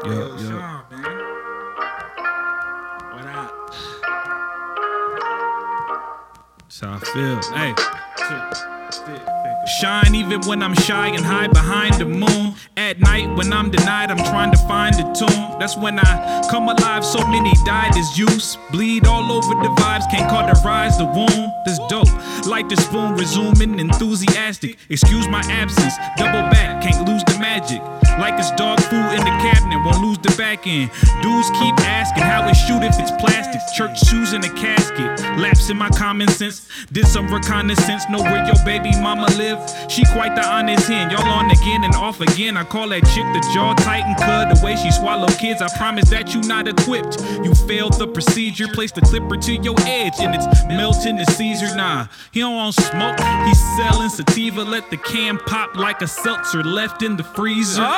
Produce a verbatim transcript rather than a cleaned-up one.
Yo, Yo, yo. Sean, man. What up? That's how I feel. Hey. Spit. Shine even when I'm shy and hide behind the moon. At night when I'm denied, I'm trying to find a tune. That's when I come alive, so many died as juice. Bleed all over the vibes, can't cauterize the wound. That's dope, like the spoon, resuming enthusiastic. Excuse my absence, double back, can't lose the magic. Like it's dog food in the cabinet, won't lose the back end. Dudes keep asking how it shoot if it's plastic. Church shoes in a casket, lapse in my common sense. Did some reconnaissance, know where your baby mama live. She quite the honest hen, y'all on again and off again. I call that chick the jaw titan cud, the way she swallow kids. I promise that you not equipped. You failed the procedure, place the clipper to your edge and it's melting the Caesar. Nah, he don't want smoke, he's selling sativa. Let the can pop like a seltzer left in the freezer.